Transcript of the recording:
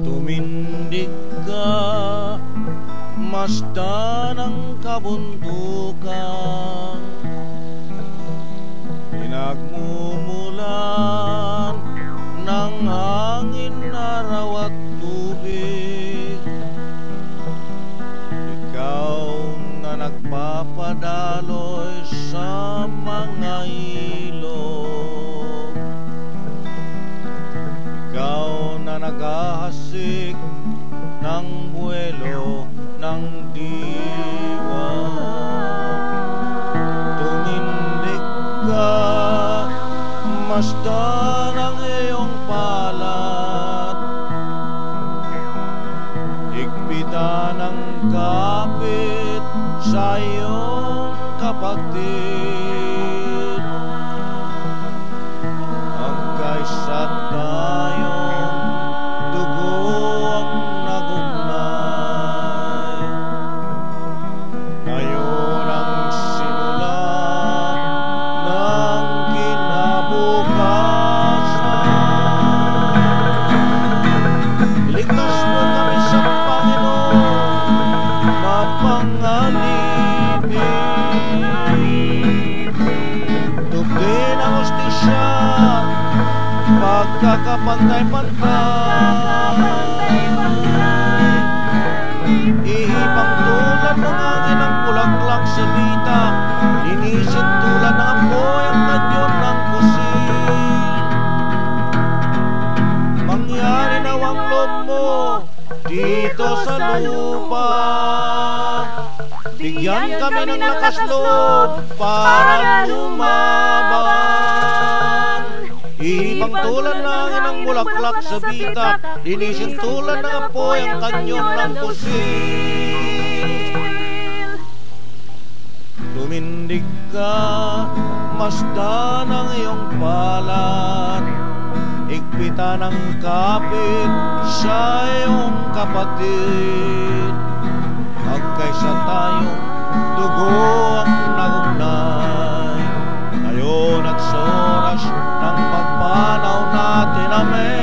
Tumindig ka, masdan ang kabundukan, pinagmumulan ng hangin, araw at tubig. Ikaw na nagpapadaloy sa mga ilog, ikaw na naghahasik ng buwelo ng diwa. Tumindig ka, masdan ang iyong palat, higpitan ang kapit sa iyong kapatid, hanggang sa tayong dugo ang nagugnay. Ngayon ang simula ng kinabukasan. Iligtas mo kami sa Panginoon, mapangalipin. Tugin ang hustisya, pagkakapantay-pantay. Ihipang tulad ng hangin ang bulaklak sa bitak, linisin tulad ng apoy ang kanyon ng pusil. Mangyari nawang loob mo dito sa lupa, bigyan kami ng lakas loob para lumaban. Ihipang tulad ng hangin ang bulaklak sa bitak, linisin tulad ng apoy ang kanyon ng pusil. Tumindig ka, masdan ang iyong palat, higpitan ang kapit sa iyong kapatid, hanggang sa tayong dugo ang nagugnay. Ngayon at sa oras ng pagpanaw natin, amen.